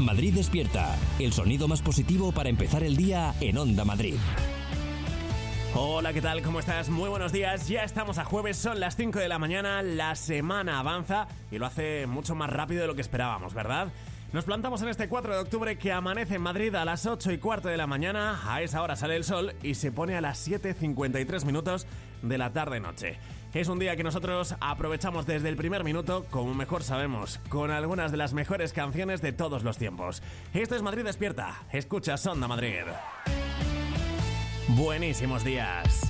Madrid despierta, el sonido más positivo para empezar el día en Onda Madrid. Hola, ¿qué tal? ¿Cómo estás? Muy buenos días. Ya estamos a jueves, son las 5 de la mañana, la semana avanza y lo hace mucho más rápido de lo que esperábamos, ¿verdad? Nos plantamos en este 4 de octubre que amanece en Madrid a las 8:15 de la mañana, a esa hora sale el sol y se pone a las 7:53 minutos de la tarde-noche. Es un día que nosotros aprovechamos desde el primer minuto, como mejor sabemos, con algunas de las mejores canciones de todos los tiempos. Esto es Madrid Despierta, escuchas Onda Madrid. Buenísimos días.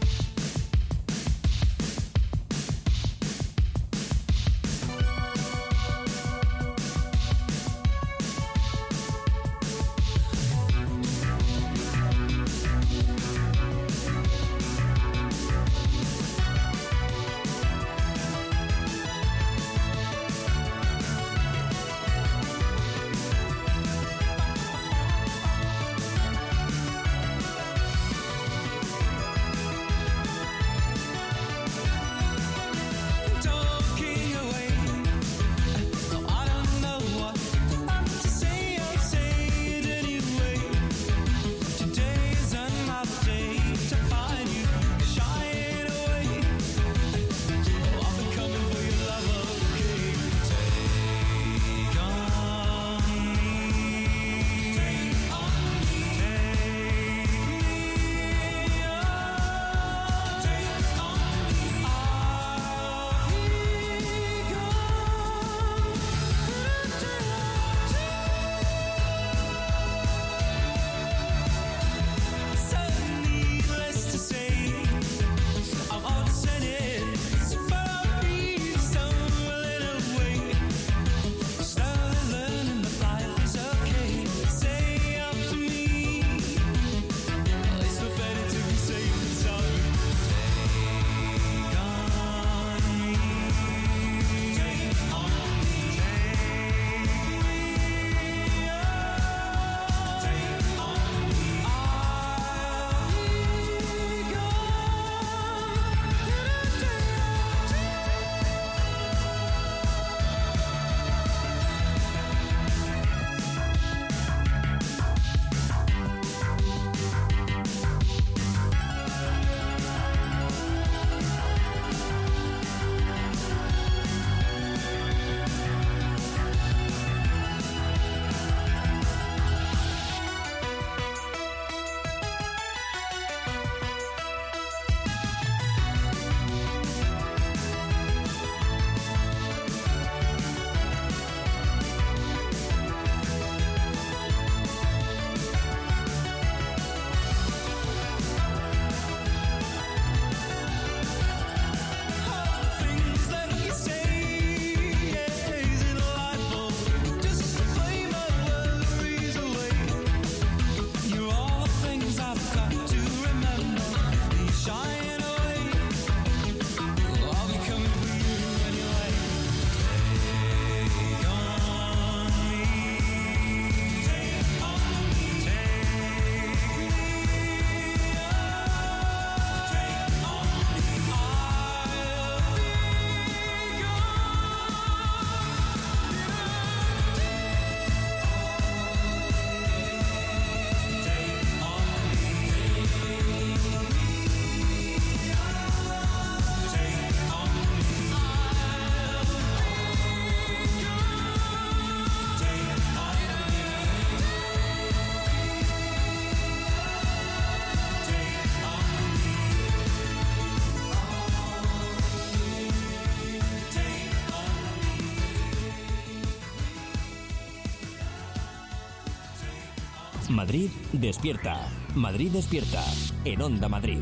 Madrid despierta. Madrid despierta en Onda Madrid.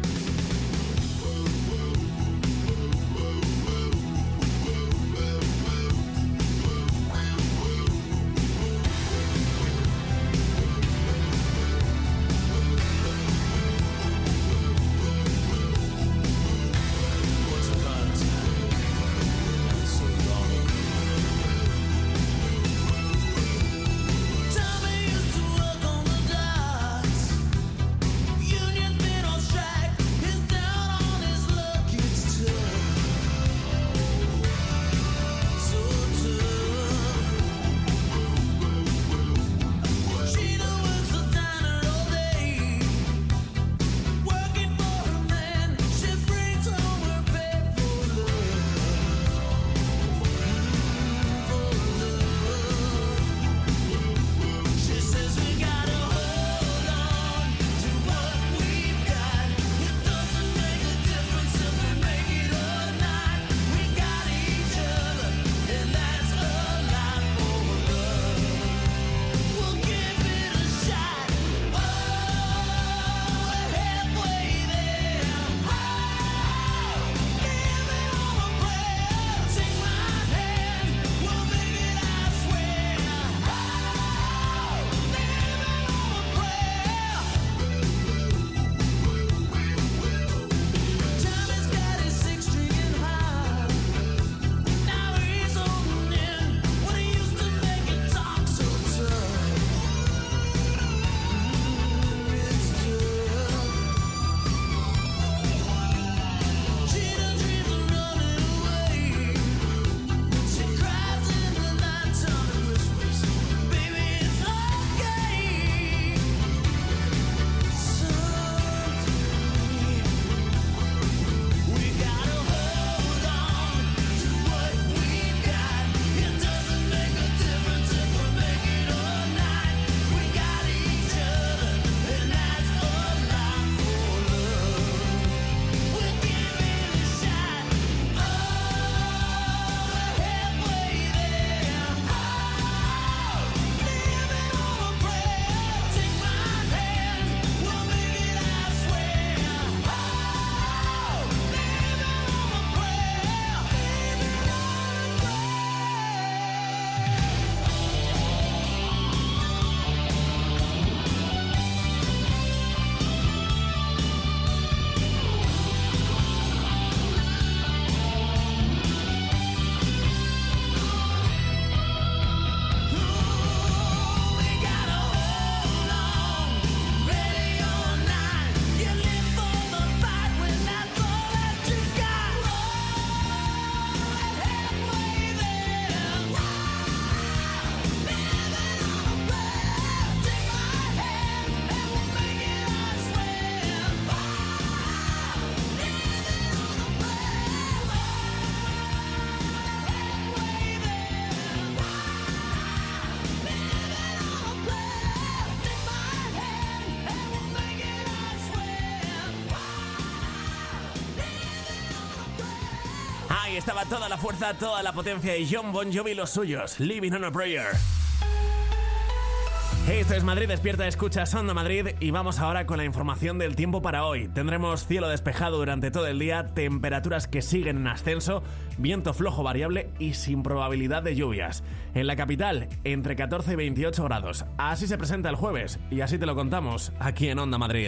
Union's been on strike. Ahí estaba toda la fuerza, toda la potencia y Jon Bon Jovi los suyos, Living on a Prayer. Esto es Madrid Despierta, escuchas Onda Madrid y vamos ahora con la información del tiempo para hoy. Tendremos cielo despejado durante todo el día, temperaturas que siguen en ascenso, viento flojo variable y sin probabilidad de lluvias. En la capital, entre 14 y 28 grados. Así se presenta el jueves y así te lo contamos aquí en Onda Madrid.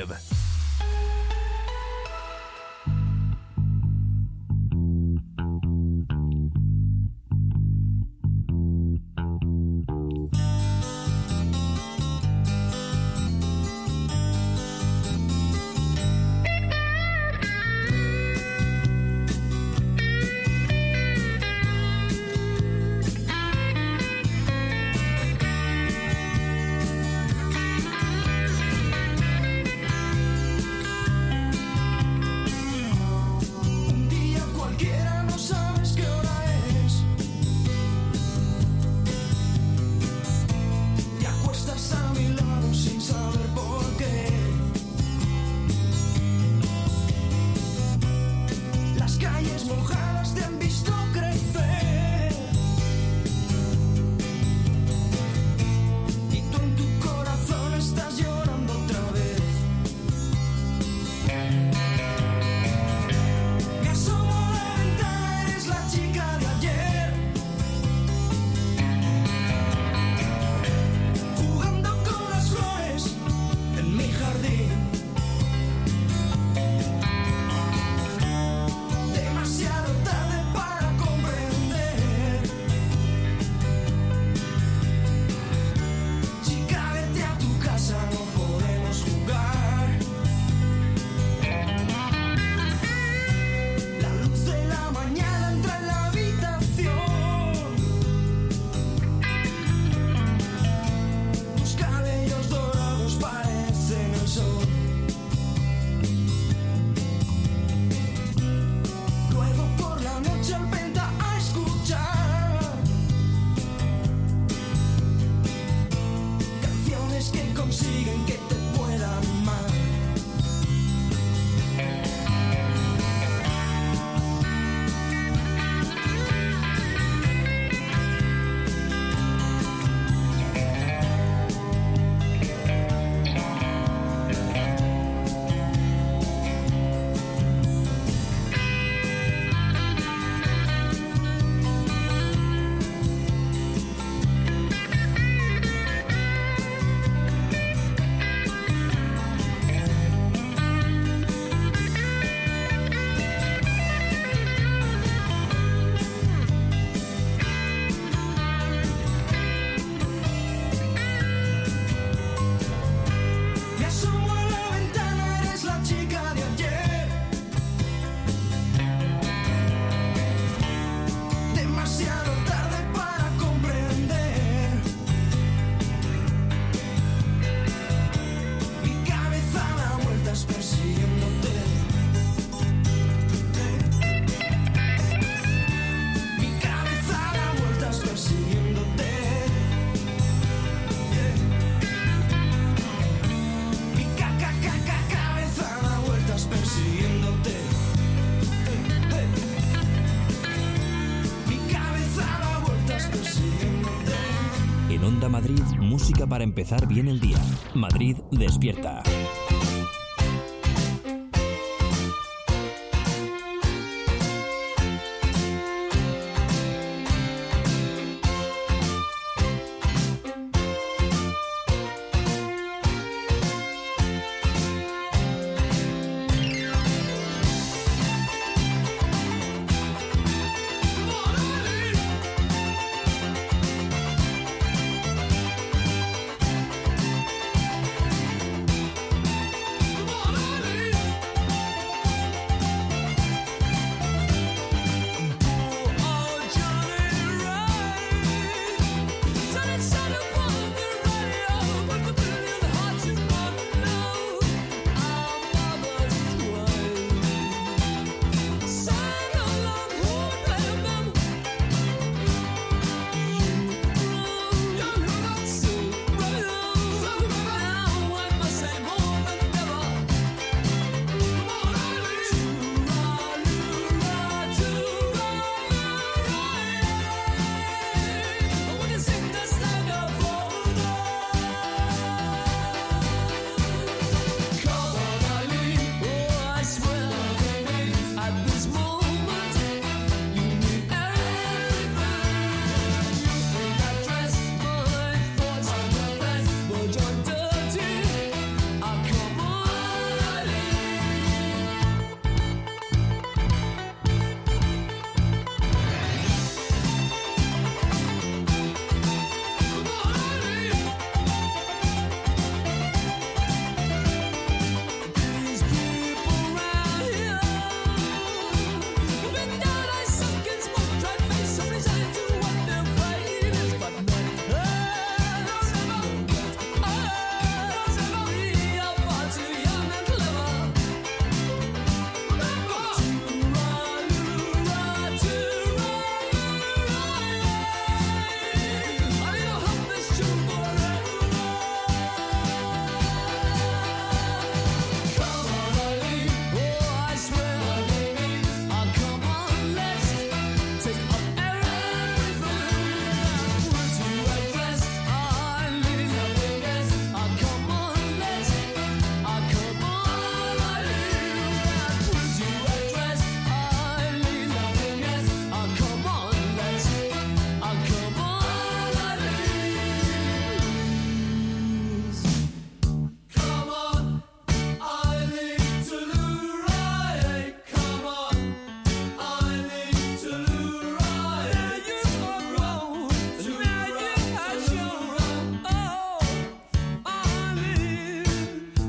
Onda Madrid, música para empezar bien el día. Madrid Despierta.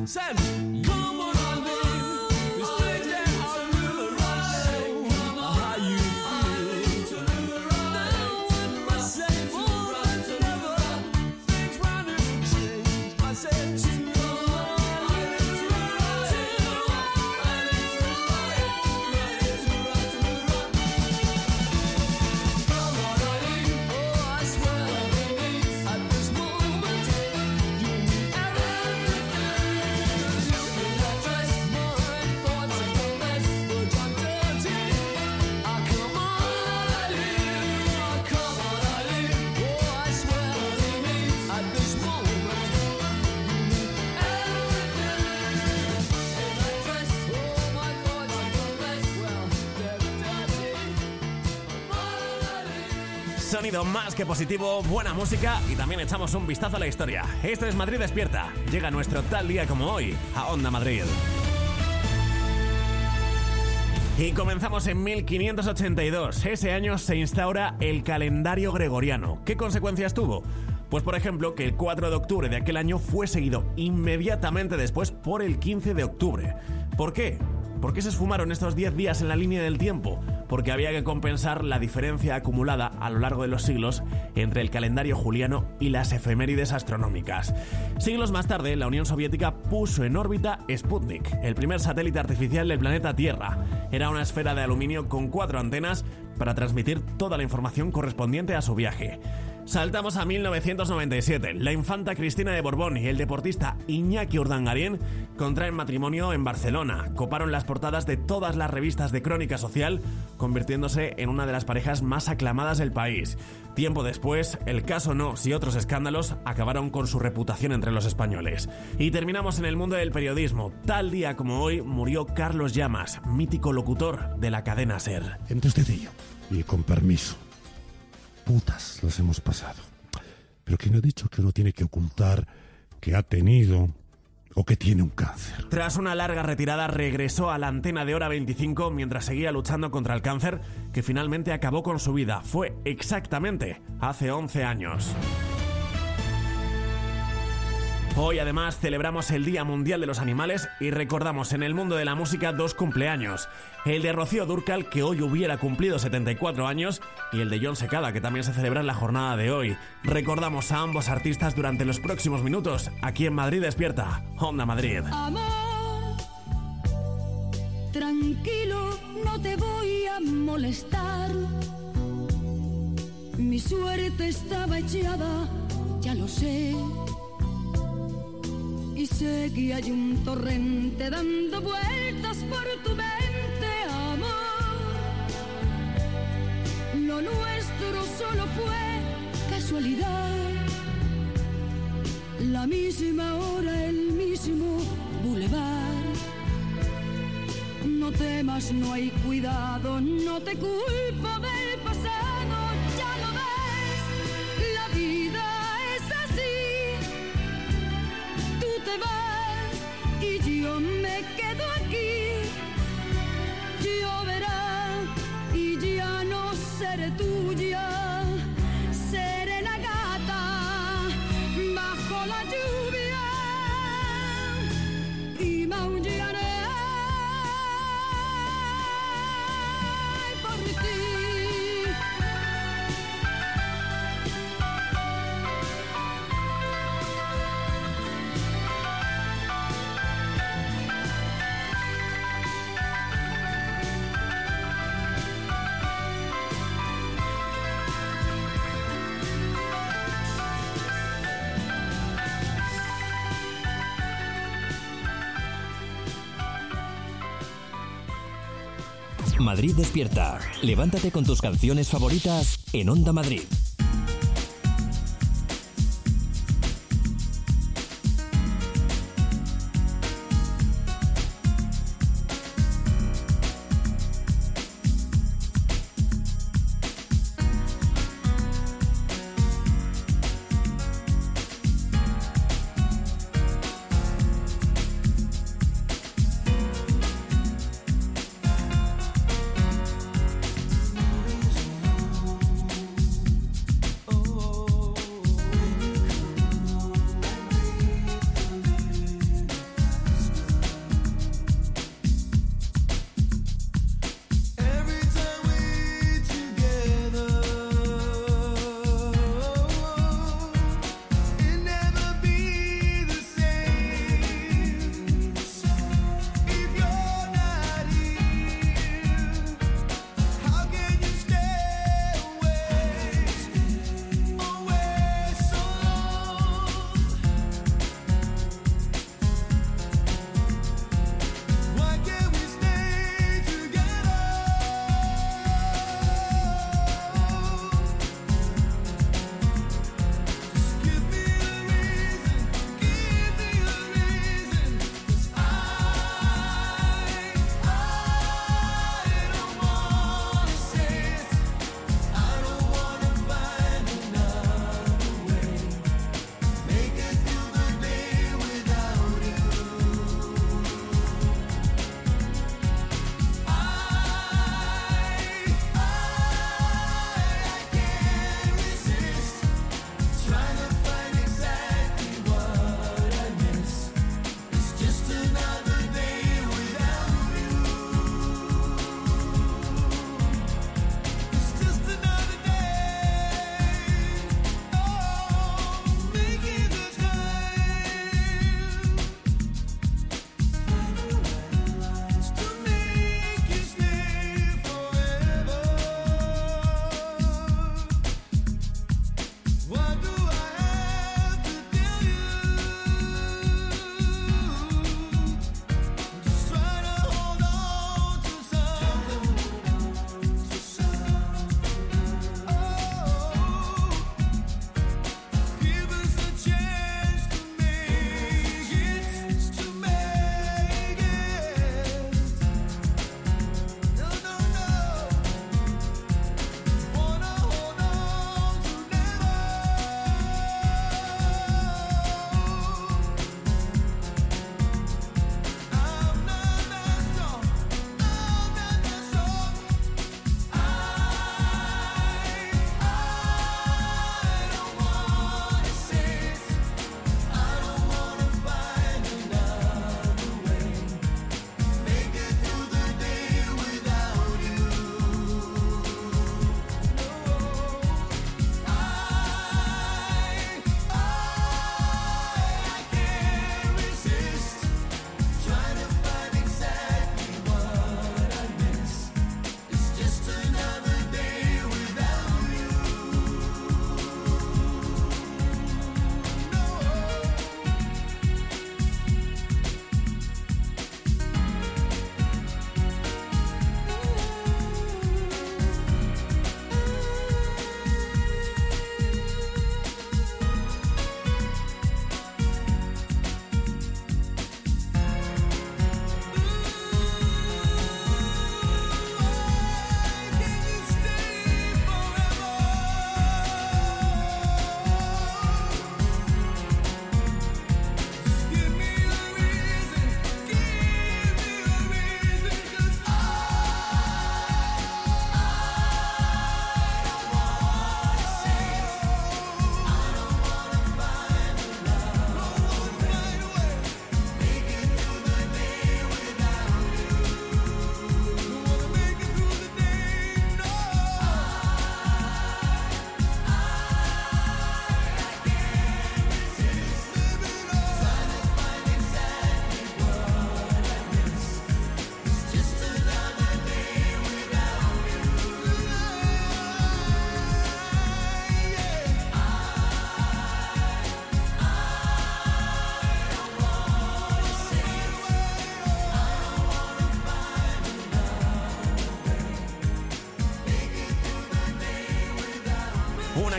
Said, come on, I live. This thing that I really like. How you feel? Now I must say more than ever. Things round and change. I said to sonido más que positivo, buena música y también echamos un vistazo a la historia. Esto es Madrid Despierta. Llega nuestro tal día como hoy a Onda Madrid. Y comenzamos en 1582. Ese año se instaura el calendario gregoriano. ¿Qué consecuencias tuvo? Pues por ejemplo que el 4 de octubre de aquel año fue seguido inmediatamente después por el 15 de octubre. ¿Por qué? ¿Por qué se esfumaron estos 10 días en la línea del tiempo? Porque había que compensar la diferencia acumulada a lo largo de los siglos entre el calendario juliano y las efemérides astronómicas. Siglos más tarde, la Unión Soviética puso en órbita Sputnik, el primer satélite artificial del planeta Tierra. Era una esfera de aluminio con 4 antenas para transmitir toda la información correspondiente a su viaje. Saltamos a 1997. La infanta Cristina de Borbón y el deportista Iñaki Urdangarín contraen matrimonio en Barcelona. Coparon las portadas de todas las revistas de crónica social, convirtiéndose en una de las parejas más aclamadas del país. Tiempo después, el caso Nos y otros escándalos acabaron con su reputación entre los españoles. Y terminamos en el mundo del periodismo. Tal día como hoy murió Carlos Llamas, mítico locutor de la cadena SER. Entonces yo, y con permiso. Putas las hemos pasado. Pero ¿quién ha dicho que uno tiene que ocultar que ha tenido o que tiene un cáncer? Tras una larga retirada regresó a la antena de Hora 25 mientras seguía luchando contra el cáncer, que finalmente acabó con su vida. Fue exactamente hace 11 años. Hoy además celebramos el Día Mundial de los Animales y recordamos en el mundo de la música 2 cumpleaños. El de Rocío Dúrcal, que hoy hubiera cumplido 74 años, y el de Jon Secada, que también se celebra en la jornada de hoy. Recordamos a ambos artistas durante los próximos minutos, aquí en Madrid Despierta, Onda Madrid. Amor, tranquilo, no te voy a molestar. Mi suerte estaba echada, ya lo sé. Y sé que hay un torrente dando vueltas por tu mente, amor. Lo nuestro solo fue casualidad. La misma hora, el mismo bulevar. No temas, no hay cuidado, no te culpo del pasado. Ya lo ves, la vida es así. Tú te vas y yo me quedo aquí. Lloverá y ya no seré tuya. Seré la gata bajo la lluvia y maullaré por ti. Madrid Despierta. Levántate con tus canciones favoritas en Onda Madrid.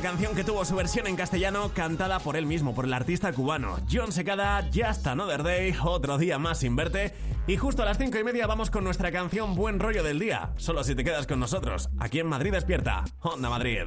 canción que tuvo su versión en castellano cantada por él mismo, por el artista cubano Jon Secada, Just Another Day, otro día más sin verte. Y justo a las 5:30 vamos con nuestra canción Buen Rollo del Día, solo si te quedas con nosotros, aquí en Madrid Despierta, Onda Madrid.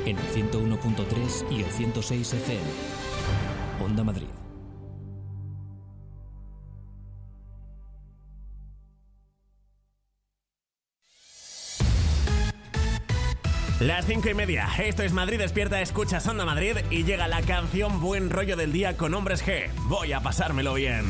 en el 101.3 y el 106 FM. Onda Madrid. Las 5:30. Esto es Madrid Despierta, escuchas Onda Madrid y llega la canción Buen Rollo del Día con Hombres G. Voy a pasármelo bien.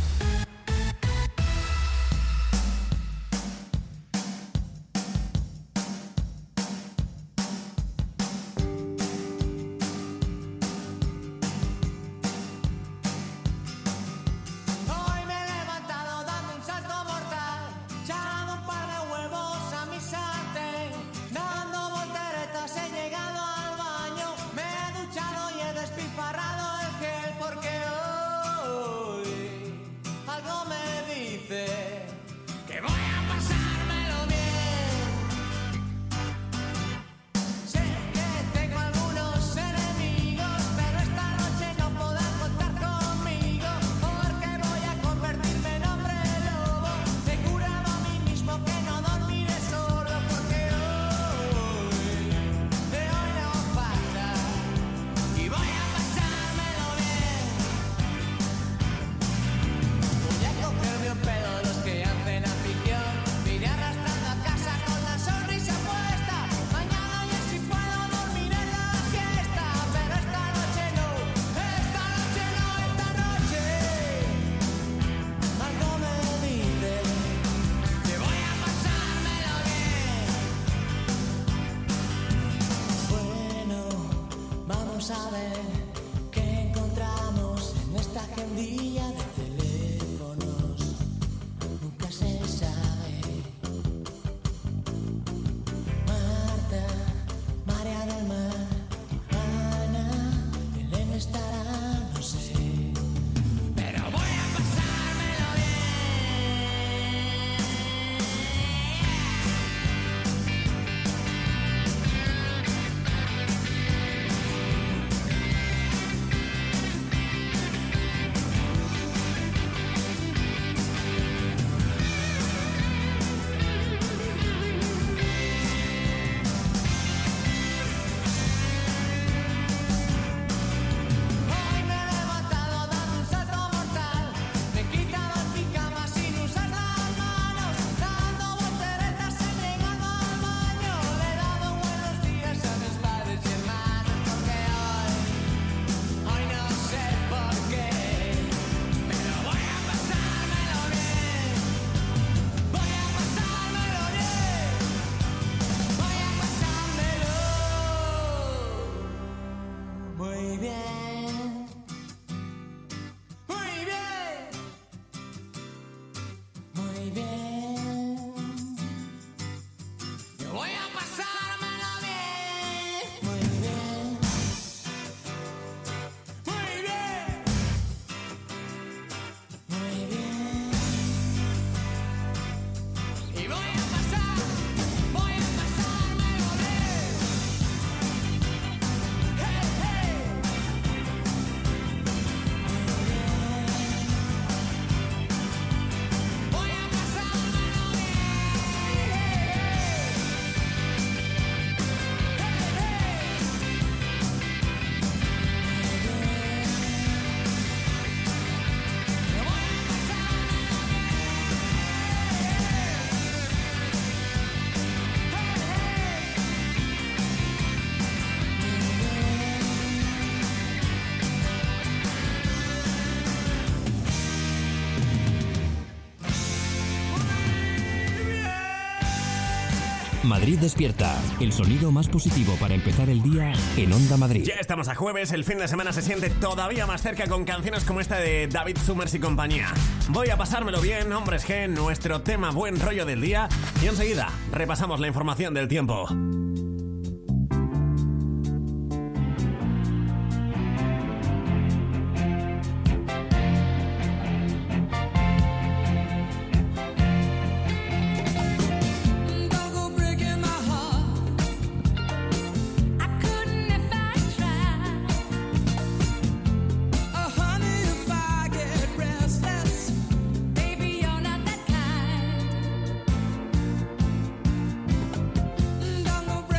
Madrid Despierta, el sonido más positivo para empezar el día en Onda Madrid. Ya estamos a jueves, el fin de semana se siente todavía más cerca con canciones como esta de David Summers y compañía. Voy a pasármelo bien, Hombres G, nuestro tema Buen Rollo del Día, y enseguida repasamos la información del tiempo. Don't go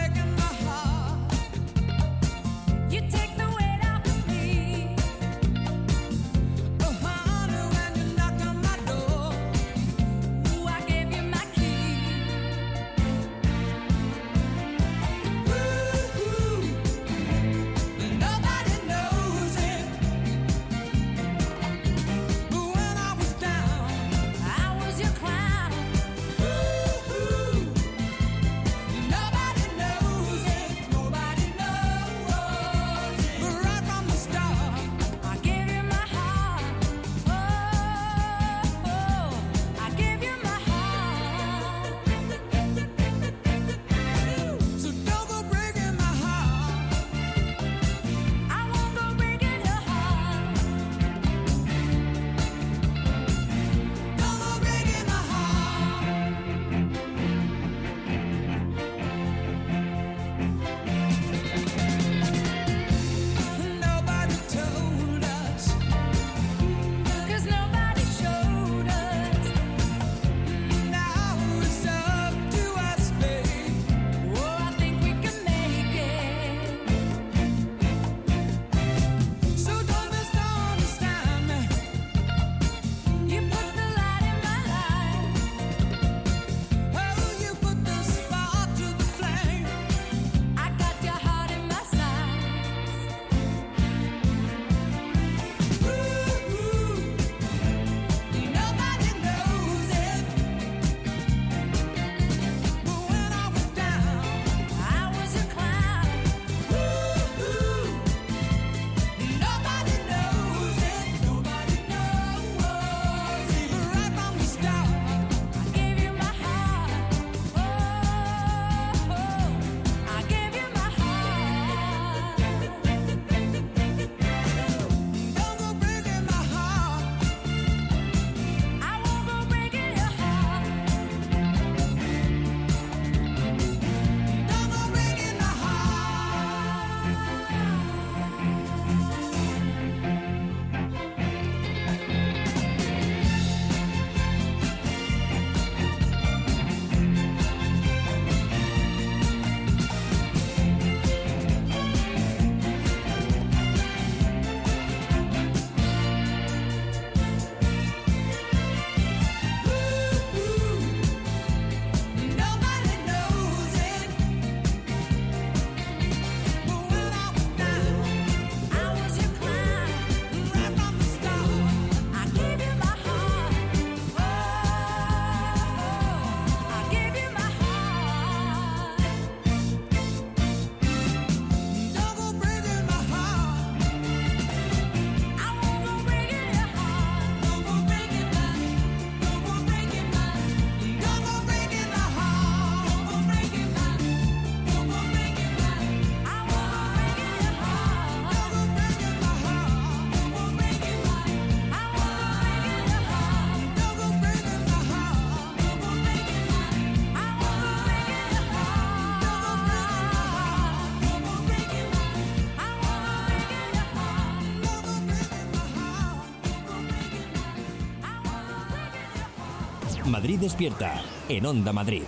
Madrid Despierta, en Onda Madrid.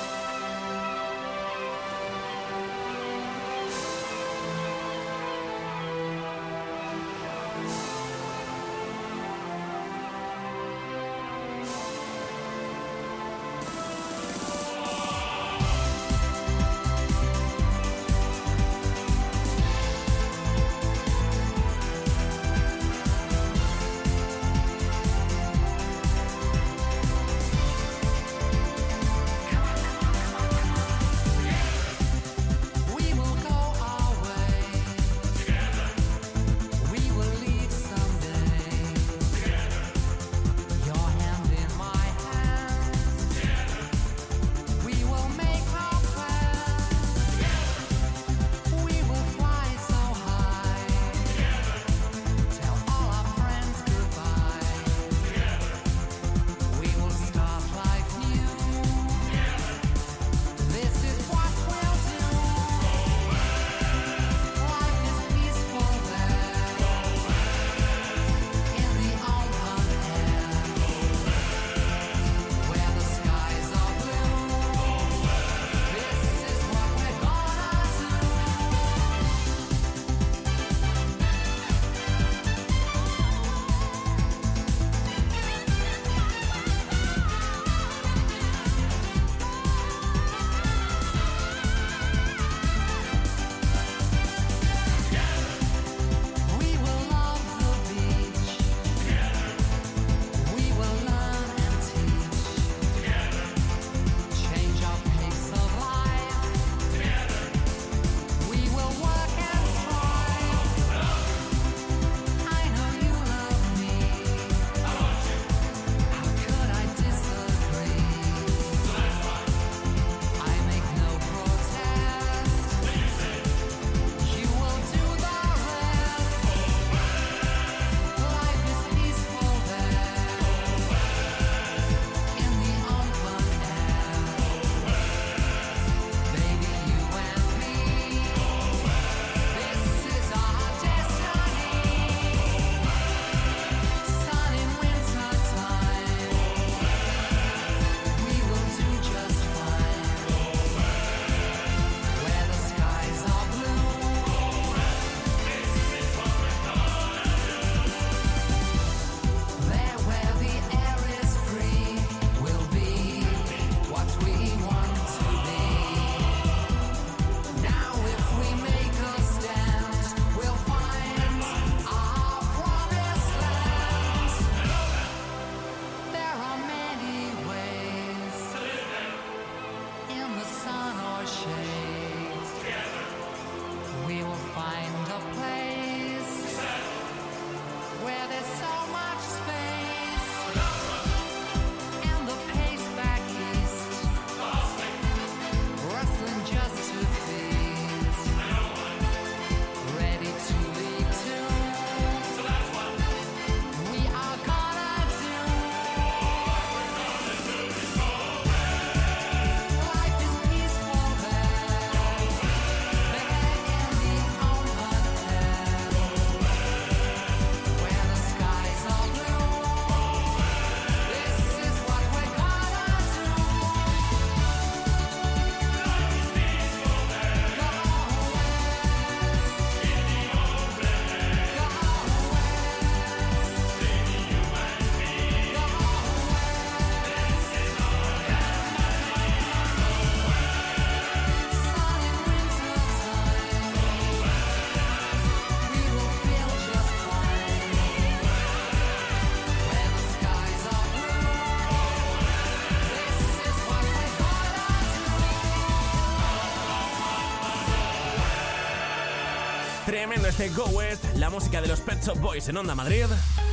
Tremendo este Go West, la música de los Pet Shop Boys en Onda Madrid.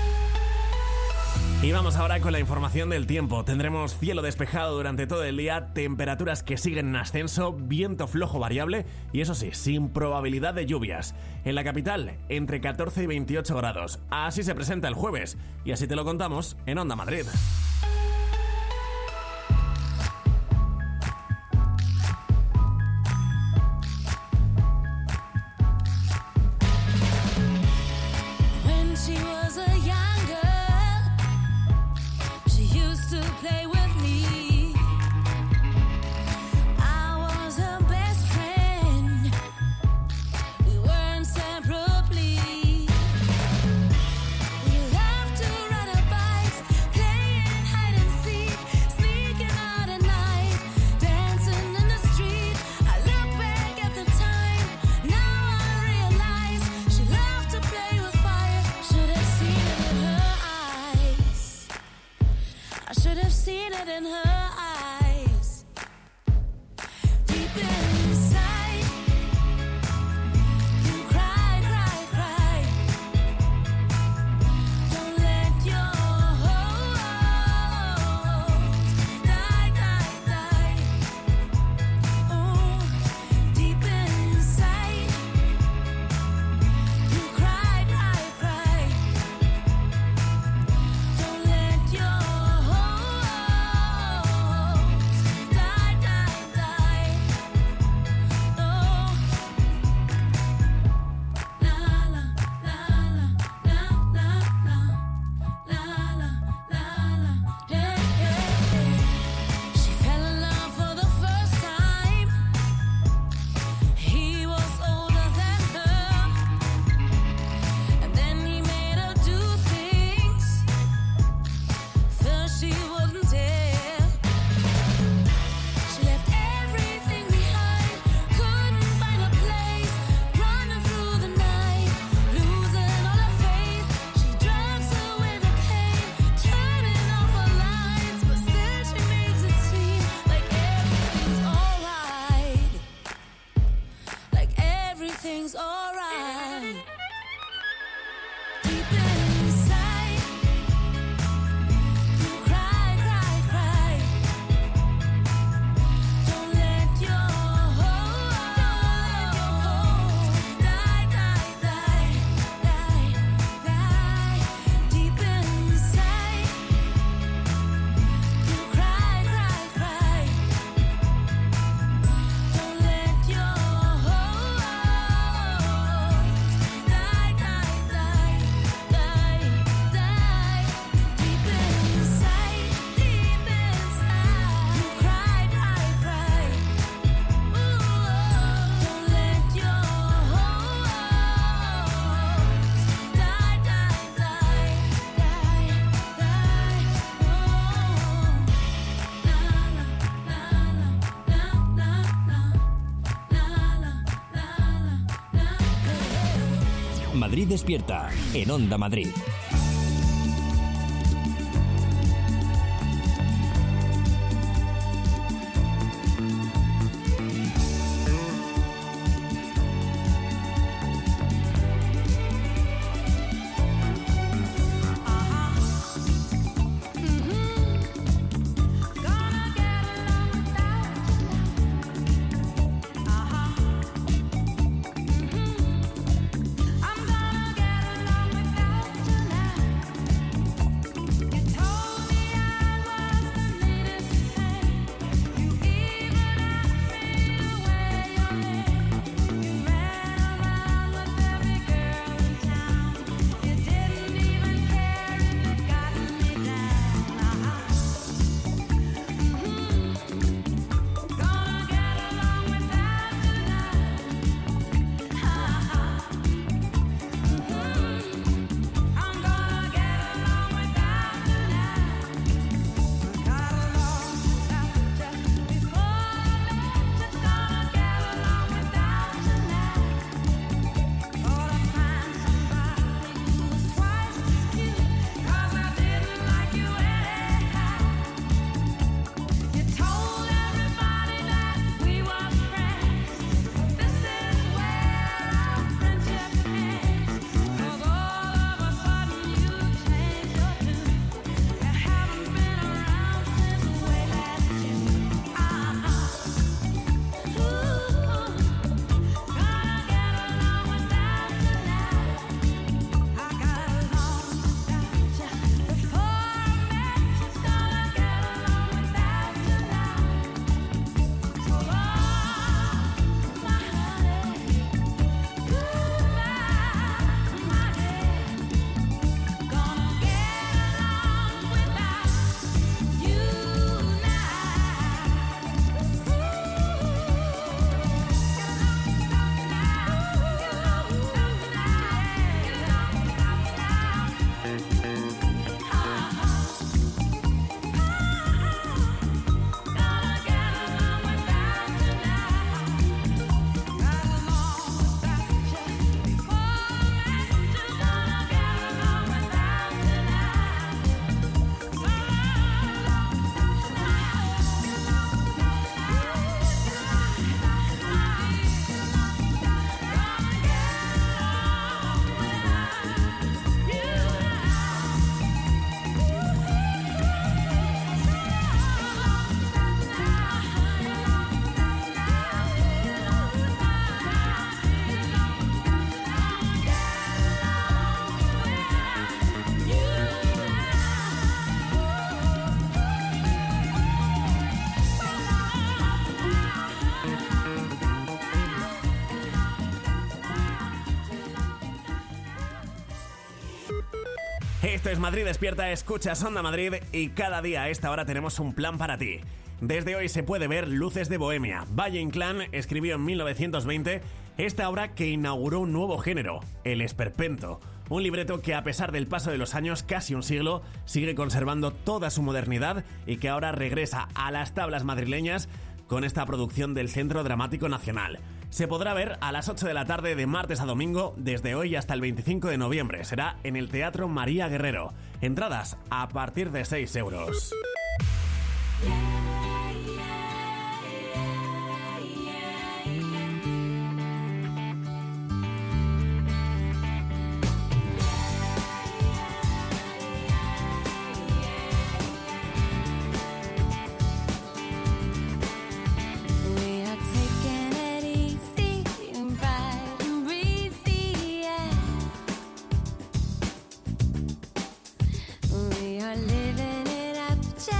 Y vamos ahora con la información del tiempo. Tendremos cielo despejado durante todo el día, temperaturas que siguen en ascenso, viento flojo variable y eso sí, sin probabilidad de lluvias. En la capital, entre 14 y 28 grados. Así se presenta el jueves y así te lo contamos en Onda Madrid. She was a young girl. She used to play with me. Madrid Despierta, en Onda Madrid. Esto es Madrid Despierta, escuchas Onda Madrid y cada día a esta hora tenemos un plan para ti. Desde hoy se puede ver Luces de Bohemia. Valle Inclán escribió en 1920 esta obra que inauguró un nuevo género, el esperpento. Un libreto que a pesar del paso de los años, casi un siglo, sigue conservando toda su modernidad y que ahora regresa a las tablas madrileñas con esta producción del Centro Dramático Nacional. Se podrá ver a las 8 de la tarde de martes a domingo desde hoy hasta el 25 de noviembre. Será en el Teatro María Guerrero. Entradas a partir de 6 euros. Living it up,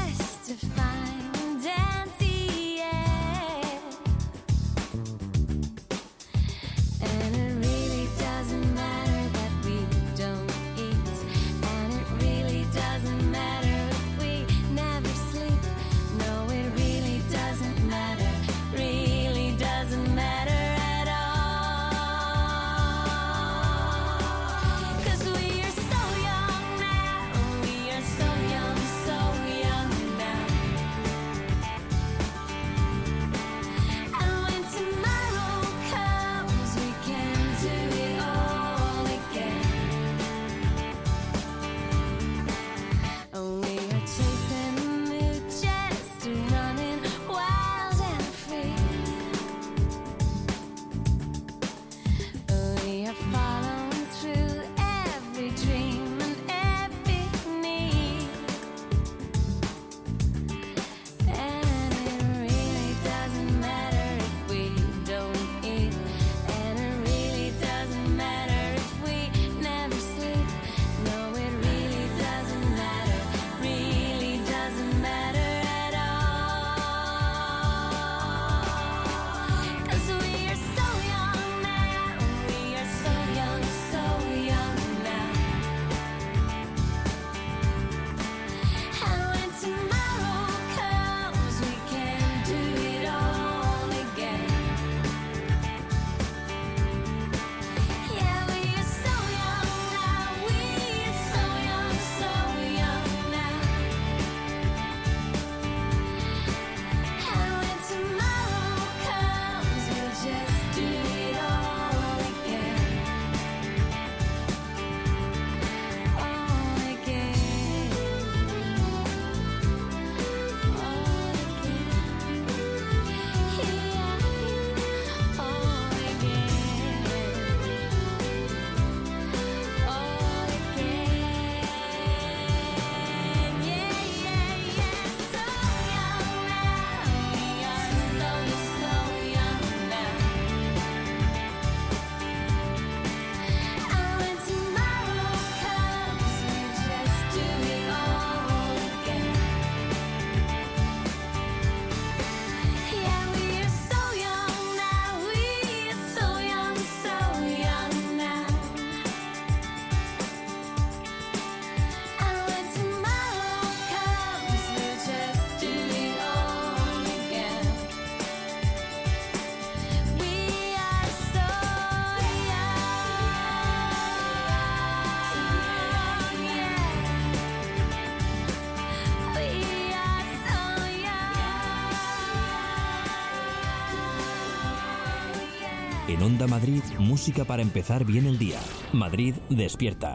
En Onda Madrid, música para empezar bien el día. Madrid despierta.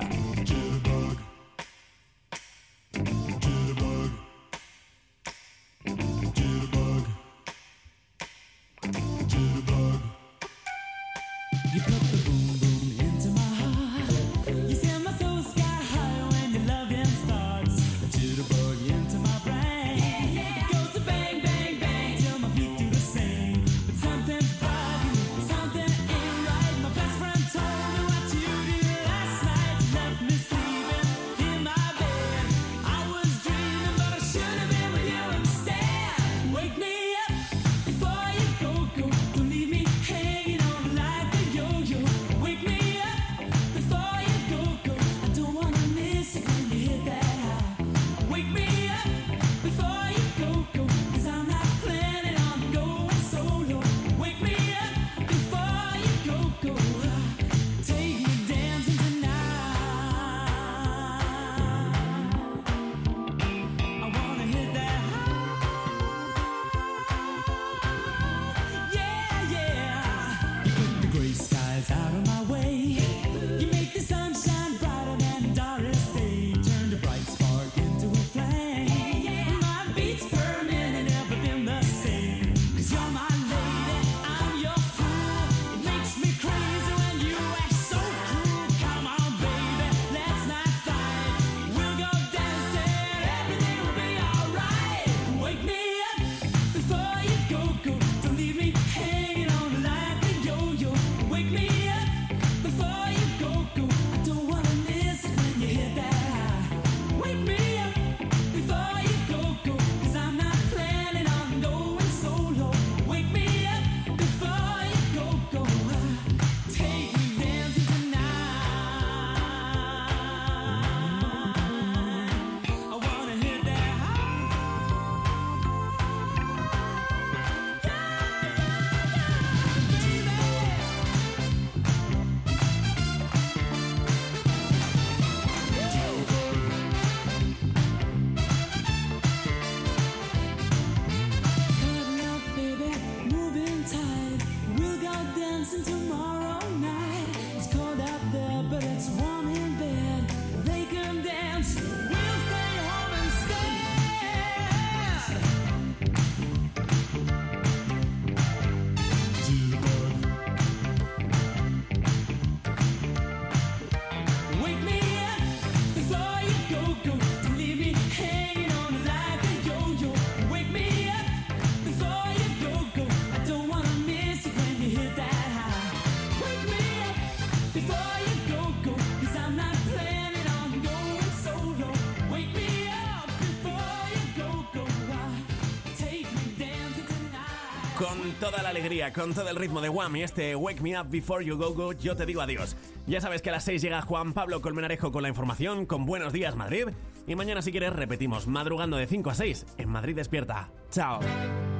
Con toda la alegría, con todo el ritmo de Wham y este Wake Me Up Before You Go Go, yo te digo adiós. Ya sabes que a las 6 llega Juan Pablo Colmenarejo con la información, con Buenos Días Madrid. Y mañana si quieres repetimos, madrugando de 5 a 6 en Madrid Despierta. ¡Chao!